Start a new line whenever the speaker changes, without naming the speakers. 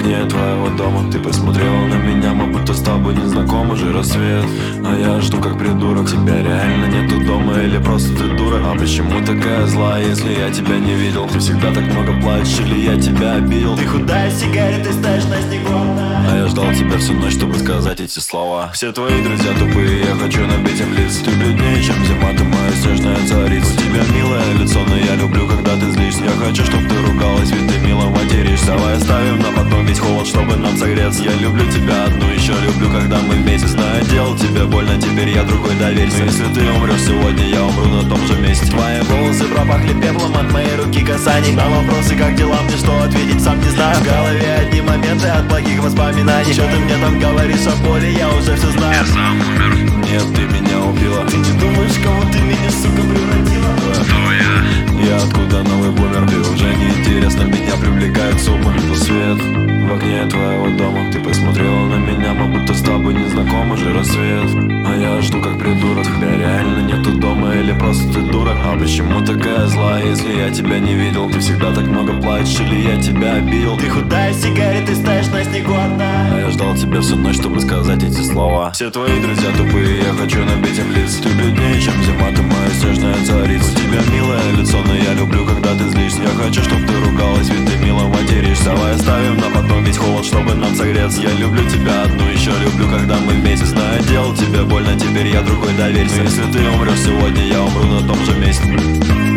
окне твоего дома ты посмотрела на меня, мы будто с тобой не знакомы, уже рассвет. А я жду как придурок, тебя реально нету дома или просто ты дура? А почему такая злая, если я тебя не видел? Ты всегда так много плачешь или я тебя обидел? Ты худая сигарета, стоишь на снегу. А я ждал тебя всю ночь, чтобы сказать эти слова. Все твои друзья тупые, я хочу набить им лиц. Ты бледнее, чем зима, ты моя снежная царица. У тебя милое лицо, но я люблю, когда ты злишься. Я хочу, чтоб ты ругалась, ведь ты мило материшься. Давай оставим на потом весь холод, чтобы нам согреться. Я люблю тебя одну, еще люблю, когда мы вместе. Знаю, делал тебе больно, теперь я другой, доверься. Но если ты умрешь сегодня, я умру на том же месте. Твои волосы пропахли пеплом от моей руки касаний. На вопросы, как дела, мне что ответить, сам не знаю. В голове одни моменты от плохих воспоминаний. Что ты мне там говоришь о боли, я уже все знаю.
Я сам умер.
Нет, ты меня убила. Ты не думаешь, кого ты меня, сука, превратила?
Кто я?
Я откуда новый бумер? Ты уже не интересно, меня привлекает сумма. Свет в окне твоего дома ты посмотрела на меня, мы будто с тобой не знакомы, уже рассвет. А я жду как придурок, тебя реально нету дома или просто ты дура? А почему такая злая, если я тебя не видел? Ты всегда так много плачешь или я тебя обидел? Ты худая сигарета, стоишь на снегу одна. А я ждал тебя всю ночь, чтобы сказать эти слова. Все твои друзья тупые, я хочу набить им лиц. Ты бледнее, чем зима, ты моя снежная царица. У тебя милое лицо, но я люблю, когда ты злишься. Я хочу, чтоб ты ругалась, ведь ты мило материшься. Давай оставим на потом весь холод, чтобы нам согреться. Я люблю тебя одну, еще люблю, когда мы вместе. Знаю, делал тебе больно, теперь я другой, доверься. Но если ты умрешь сегодня, я умру на том же месте.